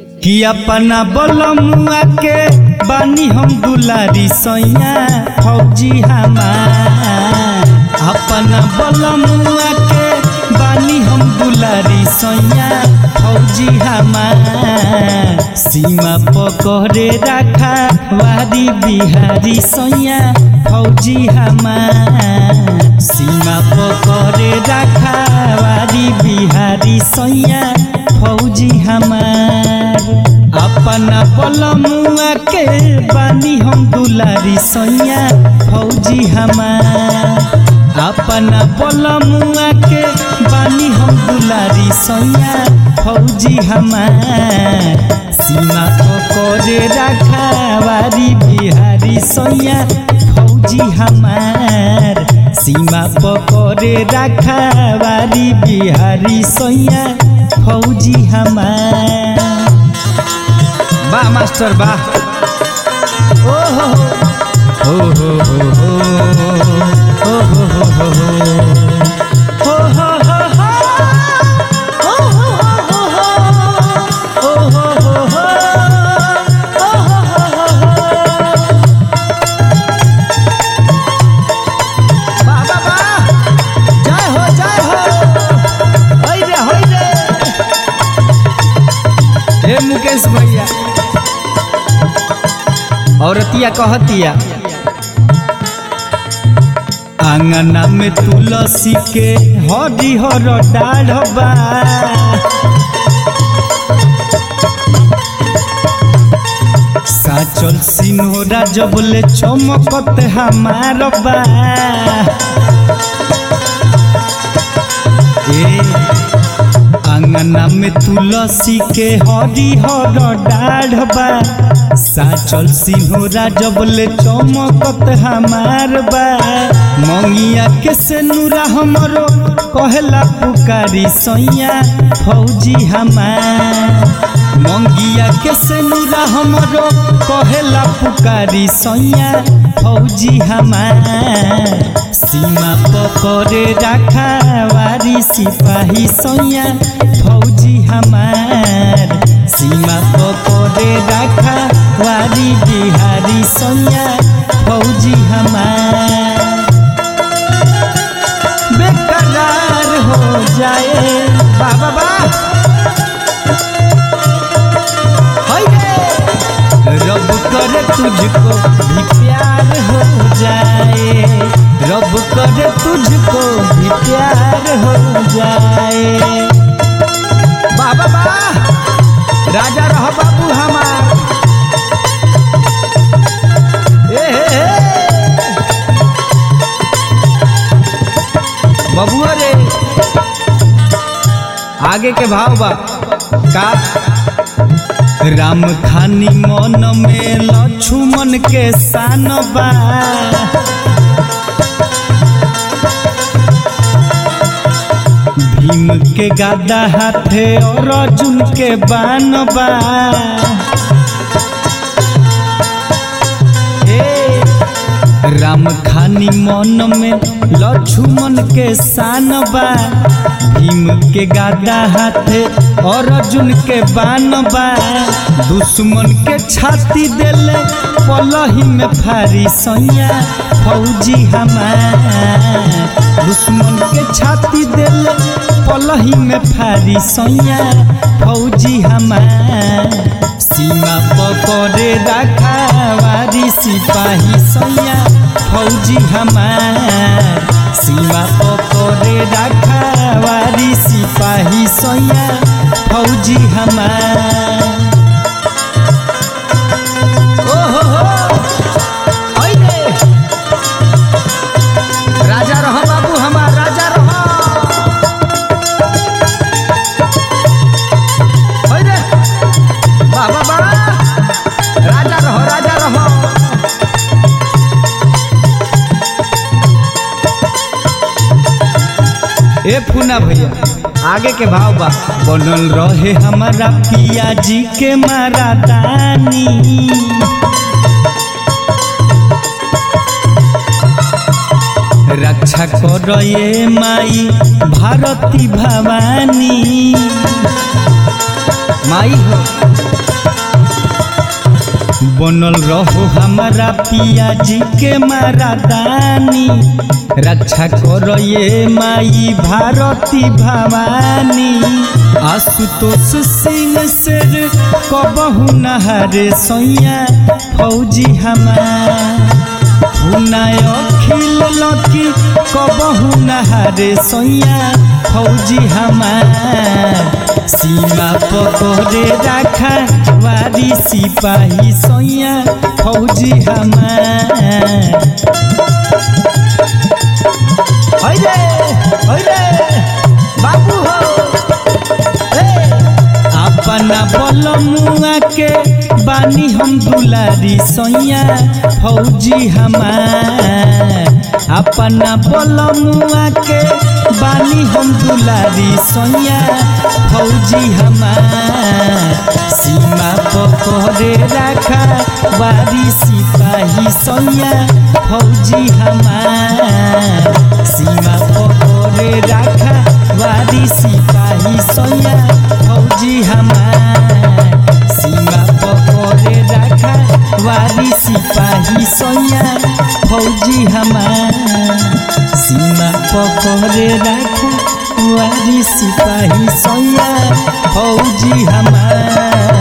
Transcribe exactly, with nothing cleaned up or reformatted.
कि अपना बलमुआ के बानी हम दुलारी सैया फौजी हमार। अपना बलमुआ के बानी हम दुलारी सैया फौजी हमार। सीमा पकड़े रखा वारी बिहारी सैया फौजी हमार। सीमा पकड़े रखा वारी बिहारी सैया फौजी हमार। अपना बलमुआ के बानी हम दुलारी सैया फौजी हमार। अपना बलमुआ के बानी हम दुलारी सैया फौजी हमार। सीमा पकड़े रखा वारी बिहारी सैया फौजी हमार। सीमा पकड़े रखा वारी बिहारी सैया फौजी हमार। वाह मास्टर वाह। ओ हो हो हो हो हो हो हो हो हो हो हो मुकेश भैया औरतिया कहतिया आंगना में तुलसी के हरिहर डाढ़बा। साचल सिनोरा जबले चमकत हमार बा। आंगना में तुलसी के हरिहर डाढ़बा। साचल सिंहोरा जबले चमकत हमार बा। मंगिया के से नूरा हमरो कहला पुकारी सैया फौजी हमार। मंगिया के से नूरा हमरो कहला पुकारी सैया फौजी हमार। सीमा पकड़े रखा वारी सिपाही सैया फौजी हमार। सीमा पकड़े रखा वारी बिहारी सैया फौजी हमार। बेकरार हो जाए बाबा बा रब करे तुझको भी प्यार हो जाए। रब करे तुझको भी प्यार हो जाए। बाबा बा राजा रह बाबू हमार। ए हे बबुआ रे आगे के भाव बा का राम खानी मन में लक्ष्मण के सान बा। भीम के गादा हाथे और अर्जुन के बान बा। राम खानी मन में लक्ष्मण के सान बा। भीम के गादा हाथे और अर्जुन के बान बा। दुश्मन के छाती देले पलही में फारी सैया फौजी हमार। दुश्मन के छाती देले पलही में फारी सैया फौजी हमार। सीमा पकड़े रखा वारी सिपाही सैया फौजी हमार। सीमा पकड़े रखा वारी सिपाही सैया फौजी हमार। ओ हो हो राजा रहो बाबू हमार राजा रहो। बाबा बा राजा रहो राजा रहो। ए फूना भैया आगे के भाव बा बनल रहे हमारा पिया जी के मारा दानी। रक्षा कर ये माई भारती भवानी। माई हो बनल रहो हमारा पिया जी के महारानी, रक्षा करो ये माई भारती भवानी। आशुतोष सिंह शेर कबहू नहारे सैया फौजी हमार, अखिल लकी कबहू नहारे सैया फौजी हमार। सीमा पकड़े रखा वारी सिपाही सैया फौजी हमार। बाबू हो अपना बलमुआ के बानी हम दुलारी सैया फौजी हमार। अपना बलमुआ के बानी हम दुलारी सैया फौजी हमार। सीमा पकड़े रखा वारी सिपाही सैया फौजी हमार। सीमा पकड़े रखा वारी सिपाही सैया फौजी हमार। सीमा पकड़े रखा वारी सिपाही सैया फौजी हमार। सीमा पकड़े रखा वारी सिपाही सैया फौजी हमार।